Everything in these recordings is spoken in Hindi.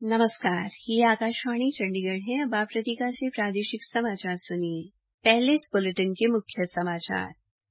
नमस्कार, ये आकाशवाणी चंडीगढ़ है। अब आप प्रतीका से प्रादेशिक समाचार सुनिए। पहले इस बुलेटिन के मुख्य समाचार।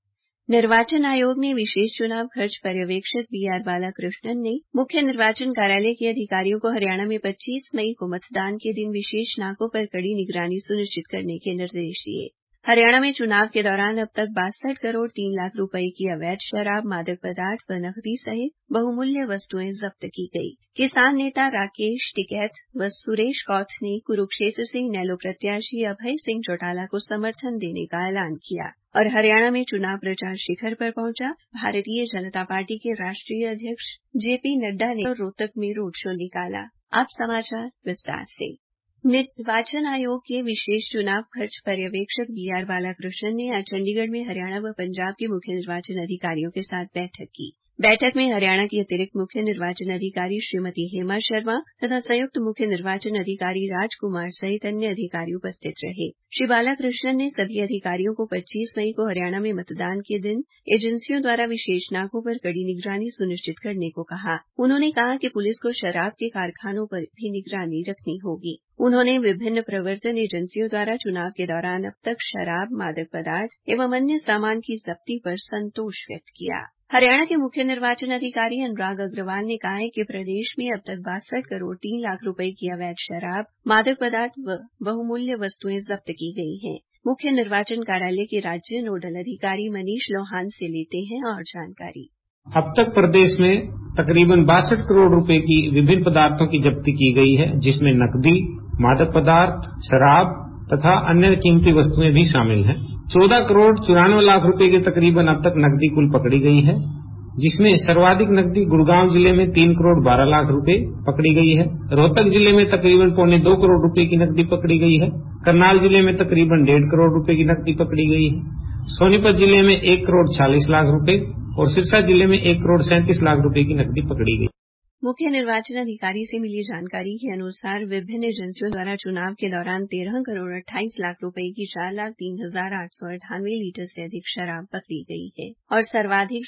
निर्वाचन आयोग ने विशेष चुनाव खर्च पर्यवेक्षक बीआर बालाकृष्णन ने मुख्य निर्वाचन कार्यालय के अधिकारियों को हरियाणा में 25 मई को मतदान के दिन विशेष नाकों पर कड़ी निगरानी सुनिश्चित करने के निर्देश दिए। हरियाणा में चुनाव के दौरान अब तक 62 करोड़ 3 लाख रुपए की अवैध शराब, मादक पदार्थ व नकदी सहित बहुमूल्य वस्तुएं जब्त की गई। किसान नेता राकेश टिकैत व सुरेश कौथ ने कुरुक्षेत्र से इनेलो प्रत्याशी अभय सिंह चौटाला को समर्थन देने का ऐलान किया और हरियाणा में चुनाव प्रचार शिखर पर पहुंचा। भारतीय जनता पार्टी के राष्ट्रीय अध्यक्ष जेपी नड्डा ने रोहतक में रोड शो निकाला। अब समाचार विस्तार से। निर्वाचन आयोग के विशेष चुनाव खर्च पर्यवेक्षक बीआर बालाकृष्णन ने आज चंडीगढ़ में हरियाणा व पंजाब के मुख्य निर्वाचन अधिकारियों के साथ बैठक की। बैठक में हरियाणा की अतिरिक्त मुख्य निर्वाचन अधिकारी श्रीमती हेमा शर्मा तथा संयुक्त मुख्य निर्वाचन अधिकारी राजकुमार सहित अन्य अधिकारी उपस्थित रहे। श्री बालाकृष्णन ने सभी अधिकारियों को 25 मई को हरियाणा में मतदान के दिन एजेंसियों द्वारा विशेष नाकों पर कड़ी निगरानी सुनिश्चित करने को कहा। उन्होंने कहा कि पुलिस को शराब के कारखानों पर भी निगरानी रखनी होगी। उन्होंने विभिन्न प्रवर्तन एजेंसियों द्वारा चुनाव के दौरान अब तक शराब, मादक पदार्थ एवं अन्य सामान की जब्ती पर संतोष व्यक्त किया। हरियाणा के मुख्य निर्वाचन अधिकारी अनुराग अग्रवाल ने कहा है कि प्रदेश में अब तक 62 करोड़ 3 लाख रुपए की अवैध शराब, मादक पदार्थ व बहुमूल्य वस्तुएं जब्त की गई हैं। मुख्य निर्वाचन कार्यालय के राज्य नोडल अधिकारी मनीष लोहान से लेते हैं और जानकारी। अब तक प्रदेश में तकरीबन 62 करोड़ रुपए की विभिन्न पदार्थों की जब्ती की गई है, जिसमें नकदी, मादक पदार्थ, शराब तथा अन्य कीमती वस्तुएं भी शामिल हैं। 14 करोड़ 94 लाख रुपए की तकरीबन अब तक नकदी कुल पकड़ी गई है, जिसमें सर्वाधिक नकदी गुड़गांव जिले में 3 करोड़ 12 लाख रुपए पकड़ी गई है। रोहतक जिले में तकरीबन 2.25 करोड़ रुपए की नकदी पकड़ी गई है। करनाल जिले में तकरीबन 1.5 करोड़ रुपए की नकदी पकड़ी गई है। सोनीपत जिले में 1 करोड़ 40 लाख रुपए और सिरसा जिले में 1 करोड़ 37 लाख रुपए की नकदी पकड़ी गई। मुख्य निर्वाचन अधिकारी से मिली जानकारी के अनुसार विभिन्न एजेंसियों द्वारा चुनाव के दौरान 13 करोड़ 28 लाख रुपए की 4,03,898 लीटर से अधिक शराब पकड़ी गई है और सर्वाधिक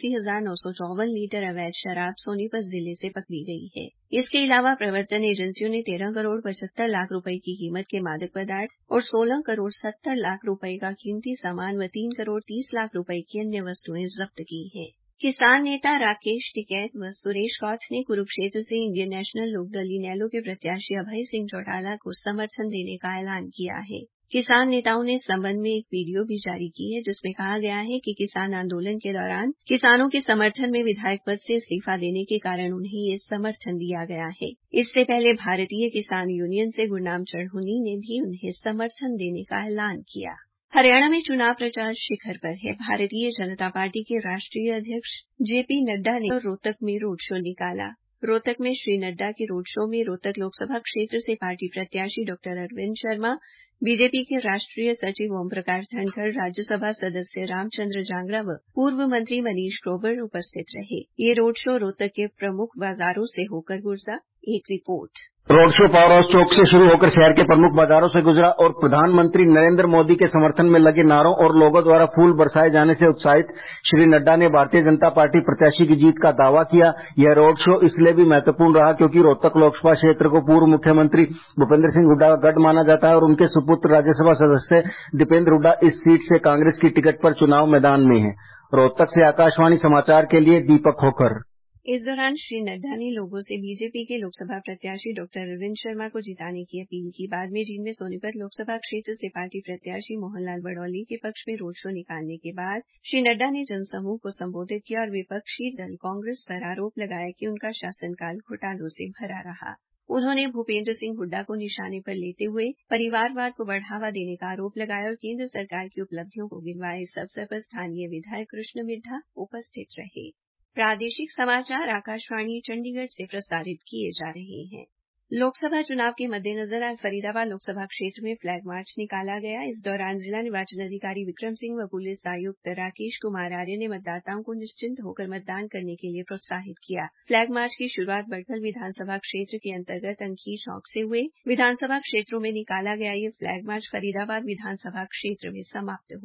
84,954 लीटर अवैध शराब सोनीपत जिले से पकड़ी गई है। इसके अलावा प्रवर्तन एजेंसियों ने 13 करोड़ 75 लाख रुपए की कीमत के मादक पदार्थ और 16 करोड़ 70 लाख रुपए का कीमती सामान व 3 करोड़ 30 लाख रुपए की अन्य वस्तुएं जब्त की हैं। किसान नेता राकेश टिकैत व सुरेश कौथ ने कुरुक्षेत्र से इंडियन नेशनल लोकदल इनेलो के प्रत्याशी अभय सिंह चौटाला को समर्थन देने का ऐलान किया है। किसान नेताओं ने इस संबंध में एक वीडियो भी जारी की है, जिसमें कहा गया है कि किसान आंदोलन के दौरान किसानों के समर्थन में विधायक पद से इस्तीफा देने के कारण उन्हें ये समर्थन दिया गया है। इससे पहले भारतीय किसान यूनियन से गुरनाम चढ़हुनी ने भी उन्हें समर्थन देने का ऐलान किया। हरियाणा में चुनाव प्रचार शिखर पर है। भारतीय जनता पार्टी के राष्ट्रीय अध्यक्ष जेपी नड्डा ने रोहतक में रोड शो निकाला। रोहतक में श्री नड्डा के रोड शो में रोहतक लोकसभा क्षेत्र से पार्टी प्रत्याशी डॉ अरविंद शर्मा, बीजेपी के राष्ट्रीय सचिव ओम प्रकाश धनखड़, राज्यसभा सदस्य रामचंद्र जांगड़ा व पूर्व मंत्री मनीष ग्रोवर उपस्थित रहे। ये रोड शो रोहतक के प्रमुख बाजारों से होकर गुजरा। एक report. Road show power house चौक से शुरू होकर शहर के प्रमुख बाजारों से गुजरा और प्रधानमंत्री नरेंद्र मोदी के समर्थन में लगे नारों और लोगों द्वारा फूल बरसाए जाने से उत्साहित श्री नड्डा ने भारतीय जनता पार्टी प्रत्याशी की जीत का दावा किया। यह रोड शो इसलिए भी महत्वपूर्ण रहा क्योंकि रोहतक लोकसभा क्षेत्र को पूर्व मुख्यमंत्री भूपेंद्र सिंह हुड्डा का गढ़ माना जाता है और उनके सुपुत्र राज्यसभा सदस्य दीपेंद्र हुड्डा इस सीट से कांग्रेस की टिकट पर चुनाव मैदान में है। रोहतक से आकाशवाणी समाचार के लिए दीपक होकर। इस दौरान श्री नड्डा ने लोगों से बीजेपी के लोकसभा प्रत्याशी डॉ अरविंद शर्मा को जिताने की अपील की। बाद में जिनमें सोनीपत लोकसभा क्षेत्र से पार्टी प्रत्याशी मोहनलाल बड़ौली के पक्ष में रोड शो निकालने के बाद श्री नड्डा ने जनसमूह को संबोधित किया और विपक्षी दल कांग्रेस पर आरोप लगाया कि उनका शासनकाल घोटालों से भरा रहा। उन्होंने भूपेंद्र सिंह हुड्डा को निशाने पर लेते हुए परिवारवाद को बढ़ावा देने का आरोप लगाया और केंद्र सरकार की उपलब्धियों को गिनवाया। इस अवसर पर स्थानीय विधायक कृष्ण मिड्ढा उपस्थित रहे। प्रादेशिक समाचार आकाशवाणी चंडीगढ़ से प्रसारित किए जा रहे हैं। लोकसभा चुनाव के मद्देनजर आज फरीदाबाद लोकसभा क्षेत्र में फ्लैग मार्च निकाला गया। इस दौरान जिला निर्वाचन अधिकारी विक्रम सिंह व पुलिस आयुक्त राकेश कुमार आर्य ने मतदाताओं को निश्चिंत होकर मतदान करने के लिए प्रोत्साहित किया। फ्लैग मार्च की शुरुआत बड़खल विधानसभा क्षेत्र के अंतर्गत अंखी चौक से हुए। विधानसभा क्षेत्रों में निकाला गया ये फ्लैग मार्च फरीदाबाद विधानसभा क्षेत्र में समाप्त हुआ।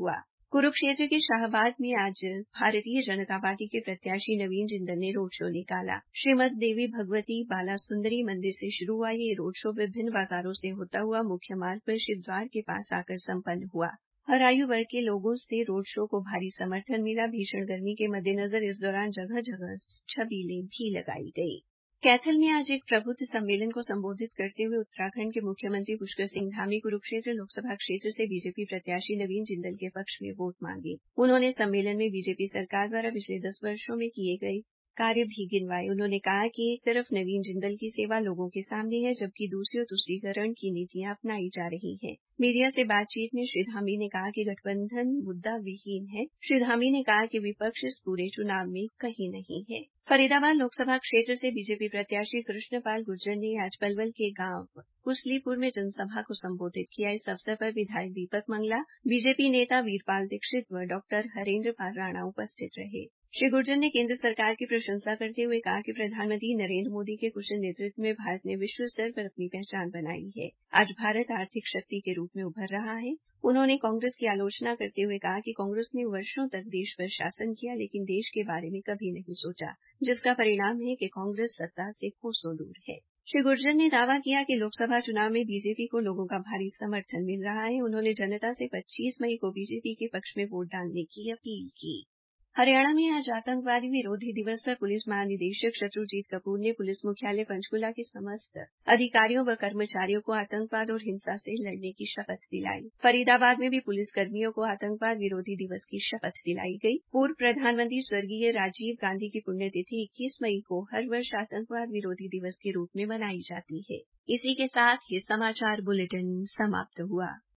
कुरुक्षेत्र के शाहबाद में आज भारतीय जनता पार्टी के प्रत्याशी नवीन जिंदल ने रोड शो निकाला। श्रीमद देवी भगवती बाला सुंदरी मंदिर से शुरू हुआ ये रोड शो विभिन्न बाजारों से होता हुआ मुख्य मार्ग पर शिवद्वार के पास आकर संपन्न हुआ। हर आयु वर्ग के लोगों से रोड शो को भारी समर्थन मिला। भीषण गर्मी के मद्देनजर इस दौरान जगह जगह छबीलें भी लगाई गई। कैथल में आज एक प्रबुद्ध सम्मेलन को संबोधित करते हुए उत्तराखंड के मुख्यमंत्री पुष्कर सिंह धामी कुरुक्षेत्र लोकसभा क्षेत्र से बीजेपी प्रत्याशी नवीन जिंदल के पक्ष में वोट मांगे। उन्होंने सम्मेलन में बीजेपी सरकार द्वारा पिछले 10 वर्षों में किए गए कार्य भी गिनवाए। उन्होंने कहा कि एक तरफ नवीन जिंदल की सेवा लोगों के सामने है, जबकि दूसरी ओर तुष्टीकरण की नीतियां अपनाई जा रही हैं। मीडिया से बातचीत में श्री धामी ने कहा कि गठबंधन मुद्दा विहीन है। श्री धामी ने कहा कि विपक्ष इस पूरे चुनाव में कहीं नहीं है। फरीदाबाद लोकसभा क्षेत्र से बीजेपी प्रत्याशी कृष्णपाल गुर्जर ने आज पलवल के गांव कुसलीपुर में जनसभा को संबोधित किया। इस अवसर पर विधायक दीपक मंगला, बीजेपी नेता वीरपाल दीक्षित व डॉक्टर हरेंद्र पाल राणा उपस्थित रहे। श्री गुर्जर ने केंद्र सरकार की प्रशंसा करते हुए कहा कि प्रधानमंत्री नरेंद्र मोदी के कुशल नेतृत्व में भारत ने विश्व स्तर पर अपनी पहचान बनाई है। आज भारत आर्थिक शक्ति के रूप में उभर रहा है। उन्होंने कांग्रेस की आलोचना करते हुए कहा कि कांग्रेस ने वर्षों तक देश पर शासन किया, लेकिन देश के बारे में कभी नहीं सोचा, जिसका परिणाम है कि कांग्रेस सत्ता से कोसों दूर है। श्री गुर्जर ने दावा किया कि लोकसभा चुनाव में बीजेपी को लोगों का भारी समर्थन मिल रहा है। उन्होंने जनता से 25 मई को बीजेपी के पक्ष में वोट डालने की अपील की। हरियाणा में आज आतंकवादी विरोधी दिवस पर पुलिस महानिदेशक शत्रुजीत कपूर ने पुलिस मुख्यालय पंचकूला के समस्त अधिकारियों व कर्मचारियों को आतंकवाद और हिंसा से लड़ने की शपथ दिलाई। फरीदाबाद में भी पुलिस कर्मियों को आतंकवाद विरोधी दिवस की शपथ दिलाई गई। पूर्व प्रधानमंत्री स्वर्गीय राजीव गांधी की पुण्यतिथि 21 मई को हर वर्ष आतंकवाद विरोधी दिवस के रूप में मनाई जाती है। इसी के साथ ये समाचार बुलेटिन समाप्त हुआ।